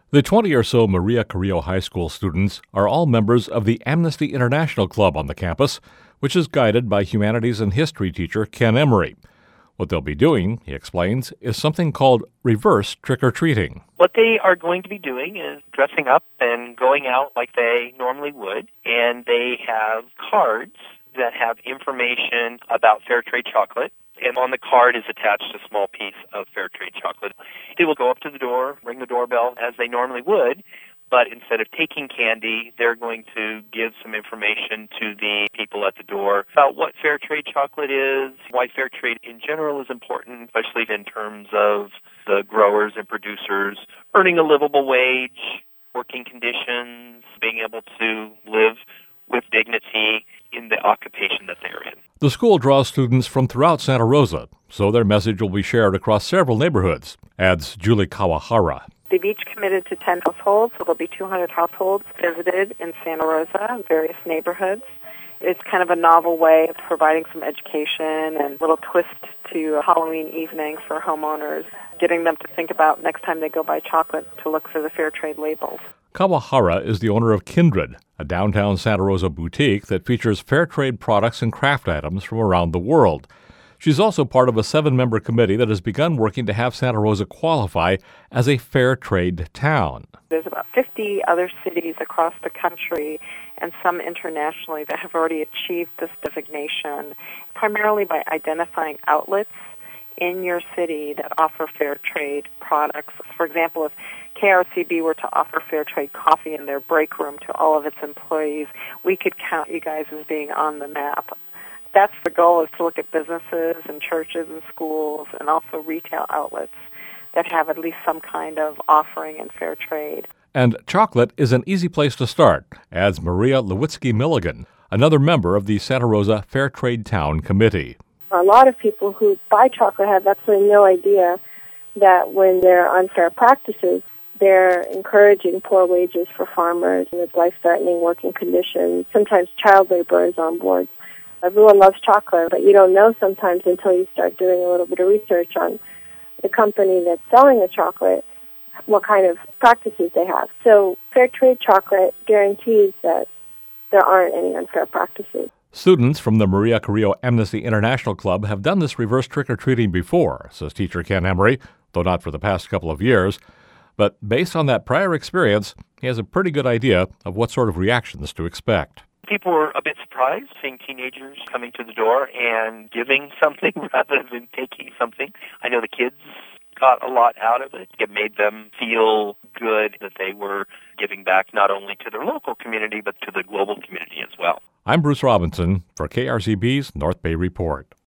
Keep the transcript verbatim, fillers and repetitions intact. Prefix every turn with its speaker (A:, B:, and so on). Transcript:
A: The twenty or so Maria Carrillo High School students are all members of the Amnesty International Club on the campus, which is guided by humanities and history teacher Ken Emery. What they'll be doing, he explains, is something called reverse trick-or-treating.
B: What they are going to be doing is dressing up and going out like they normally would, and they have cards that have information about fair trade chocolate. And on the card is attached a small piece of fair trade chocolate. They will go up to the door, ring the doorbell as they normally would, but instead of taking candy, they're going to give some information to the people at the door about what fair trade chocolate is, why fair trade in general is important, especially in terms of the growers and producers earning a livable wage, working conditions, being able to live with dignity in the occupation that they're in.
A: The school draws students from throughout Santa Rosa, so their message will be shared across several neighborhoods, adds Julie Kawahara.
C: They've each committed to ten households, so there'll be two hundred households visited in Santa Rosa, various neighborhoods. It's kind of a novel way of providing some education and a little twist to Halloween evening for homeowners, getting them to think about next time they go buy chocolate to look for the fair trade labels.
A: Kawahara is the owner of Kindred, a downtown Santa Rosa boutique that features fair trade products and craft items from around the world. She's also part of a seven-member committee that has begun working to have Santa Rosa qualify as a fair trade town.
C: There's about fifty other cities across the country and some internationally that have already achieved this designation, primarily by identifying outlets in your city that offer fair trade products. For example, if K R C B were to offer fair trade coffee in their break room to all of its employees, we could count you guys as being on the map. That's the goal, is to look at businesses and churches and schools and also retail outlets that have at least some kind of offering in fair trade.
A: And chocolate is an easy place to start, adds Maria Lewitsky Milligan, another member of the Santa Rosa Fair Trade Town Committee.
D: A lot of people who buy chocolate have absolutely no idea that when there are unfair practices, they're encouraging poor wages for farmers and life-threatening working conditions. Sometimes child labor is on board. Everyone loves chocolate, but you don't know sometimes until you start doing a little bit of research on the company that's selling the chocolate, what kind of practices they have. So fair trade chocolate guarantees that there aren't any unfair practices.
A: Students from the Maria Carrillo Amnesty International Club have done this reverse trick-or-treating before, says teacher Ken Emery, though not for the past couple of years. But based on that prior experience, he has a pretty good idea of what sort of reactions to expect.
B: People were a bit surprised seeing teenagers coming to the door and giving something rather than taking something. I know the kids got a lot out of it. It made them feel good that they were giving back not only to their local community, but to the global community as well.
A: I'm Bruce Robinson for K R C B's North Bay Report.